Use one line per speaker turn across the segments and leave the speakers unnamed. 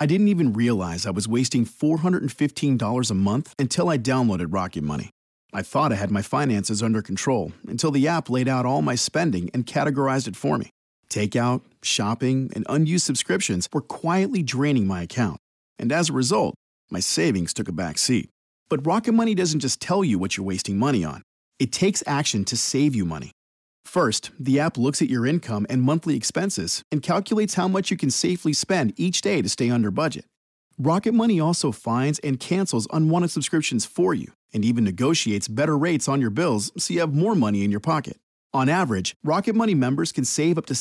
I didn't even realize I was wasting $415 a month until I downloaded Rocket Money. I thought I had my finances under control until the app laid out all my spending and categorized it for me. Takeout, shopping, and unused subscriptions were quietly draining my account. And as a result, my savings took a back seat. But Rocket Money doesn't just tell you what you're wasting money on. It takes action to save you money. First, the app looks at your income and monthly expenses and calculates how much you can safely spend each day to stay under budget. Rocket Money also finds and cancels unwanted subscriptions for you and even negotiates better rates on your bills so you have more money in your pocket. On average, Rocket Money members can save up to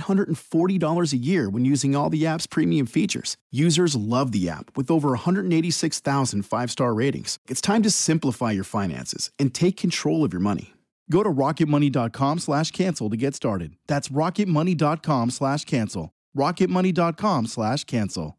$740 a year when using all the app's premium features. Users love the app with over 186,000 five-star ratings. It's time to simplify your finances and take control of your money. Go to rocketmoney.com/cancel to get started. That's rocketmoney.com/cancel. rocketmoney.com/cancel.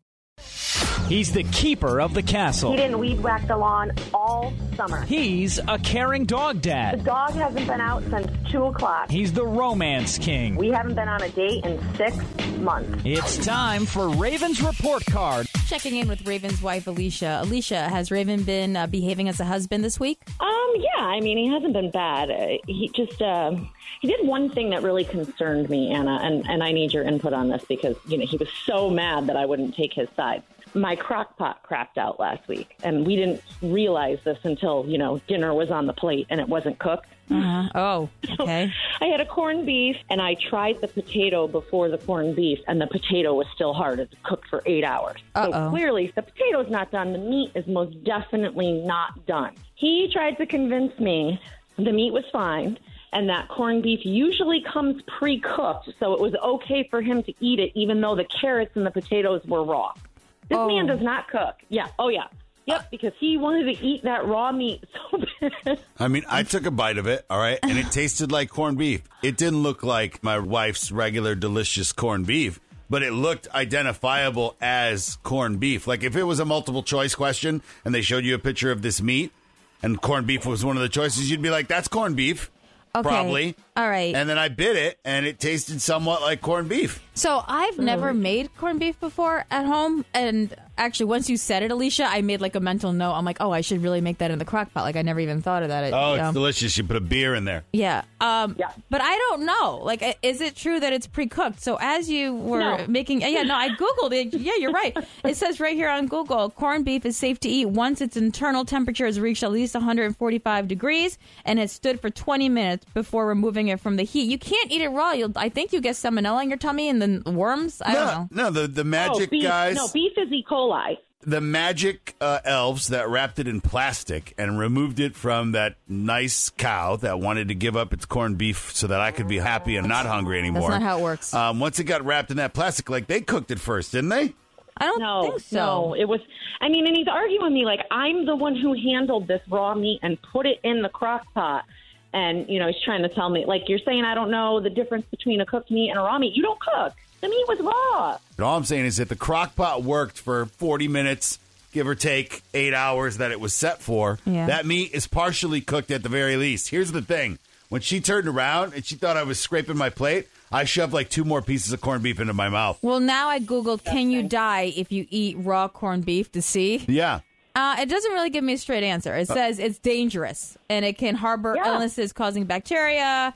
He's the keeper of the castle.
He didn't weed whack the lawn all summer.
He's a caring dog
The
dad.
dog hasn't been out since 2 o'clock.
He's the romance king.
We haven't been on a date in 6 months.
It's time for Raven's Report Card.
Checking in with Raven's wife, Alicia. Alicia, has Raven been behaving as a husband this week?
Yeah, I mean, he hasn't been bad. He just, he did one thing that really concerned me, Anna, and I need your input on this because, he was so mad that I wouldn't take his side. My crock pot crapped out last week, and we didn't realize this until, dinner was on the plate and it wasn't cooked.
Oh, okay.
I had a corned beef, and I tried the potato before the corned beef, and the potato was still hard. It was cooked for 8 hours. So clearly, the potato's not done. The meat is most definitely not done. He tried to convince me the meat was fine, and that corned beef usually comes pre-cooked, so it was okay for him to eat it, even though the carrots and the potatoes were raw. This man does not cook. Yeah. Oh, yeah. Yep, because he wanted to eat that raw meat so bad.
I mean, I took a bite of it, all right, and it tasted like corned beef. It didn't look like my wife's regular delicious corned beef, but it looked identifiable as corned beef. Like if it was a multiple choice question and they showed you a picture of this meat and corned beef was one of the choices, you'd be like, that's corned beef.
Okay.
Probably.
All right.
And then I bit it, and it tasted somewhat like corned beef.
So I've never made corned beef before at home, and actually, once you said it, Alicia, I made like a mental note. I'm like, I should really make that in the crock pot. Like, I never even thought of that.
It's delicious. You put a beer in there.
Yeah. But I don't know. Like, is it true that it's pre-cooked? So as you were making... I Googled it. Yeah, you're right. It says right here on Google, corned beef is safe to eat once its internal temperature has reached at least 145 degrees and has stood for 20 minutes before removing it from the heat. You can't eat it raw. I think you get salmonella in your tummy and then worms. I don't know.
No, the magic
beef,
guys...
No, beef is E. coli.
The magic elves that wrapped it in plastic and removed it from that nice cow that wanted to give up its corned beef so that I could be happy and not hungry anymore.
That's not how it works.
Once it got wrapped in that plastic, like they cooked it first, didn't they?
I don't think so.
No, it was... I mean, and he's arguing with me like I'm the one who handled this raw meat and put it in the crock pot. And, he's trying to tell me, like, you're saying I don't know the difference between a cooked meat and a raw meat. You don't cook. The meat was raw.
But all I'm saying is that the crock pot worked for 40 minutes, give or take 8 hours that it was set for.
Yeah.
That meat is partially cooked at the very least. Here's the thing. When she turned around and she thought I was scraping my plate, I shoved like 2 more pieces of corned beef into my mouth.
Well, now I Googled, can you die if you eat raw corned beef to see?
Yeah.
It doesn't really give me a straight answer. It says it's dangerous and it can harbor illnesses causing bacteria,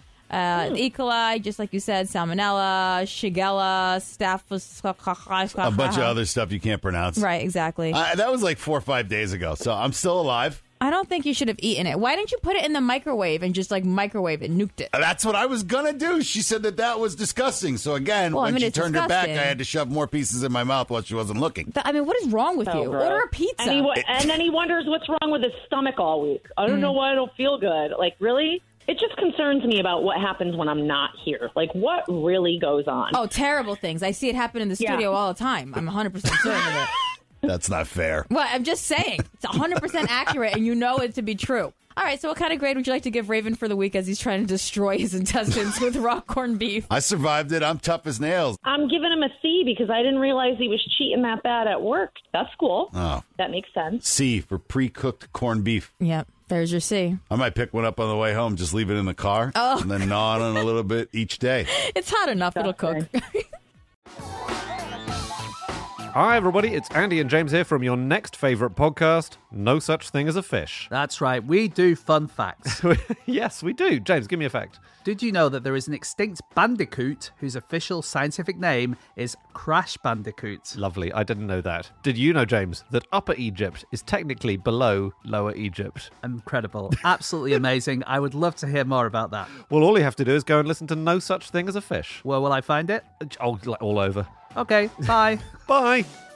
E. coli, just like you said, salmonella, shigella, staphylococcus.
A bunch of other stuff you can't pronounce.
Right, exactly.
That was like 4 or 5 days ago, so I'm still alive.
I don't think you should have eaten it. Why didn't you put it in the microwave and just like microwave it, nuked it?
That's what I was going to do. She said that was disgusting. So again, when she turned her back, I had to shove more pieces in my mouth while she wasn't looking.
What is wrong with you?
Gross.
Order a pizza.
And then he wonders what's wrong with his stomach all week. I don't know why I don't feel good. Like, really? It just concerns me about what happens when I'm not here. Like, what really goes on?
Oh, terrible things. I see it happen in the studio all the time. I'm 100% certain of it.
That's not fair.
Well, I'm just saying. It's 100% accurate, and you know it to be true. All right, so what kind of grade would you like to give Raven for the week as he's trying to destroy his intestines with raw corned beef?
I survived it. I'm tough as nails.
I'm giving him a C because I didn't realize he was cheating that bad at work. That's cool.
Oh.
That makes sense.
C for pre-cooked corned beef.
Yep, there's your C.
I might pick one up on the way home, just leave it in the car, and then gnaw on it a little bit each day.
It's hot enough. It'll cook.
Hi, everybody. It's Andy and James here from your next favourite podcast, No Such Thing as a Fish.
That's right. We do fun facts.
Yes, we do. James, give me a fact.
Did you know that there is an extinct bandicoot whose official scientific name is Crash Bandicoot?
Lovely. I didn't know that. Did you know, James, that Upper Egypt is technically below Lower Egypt?
Incredible. Absolutely amazing. I would love to hear more about that.
Well, all you have to do is go and listen to No Such Thing as a Fish.
Where will I find it?
Oh, like all over.
Okay, bye.
Bye.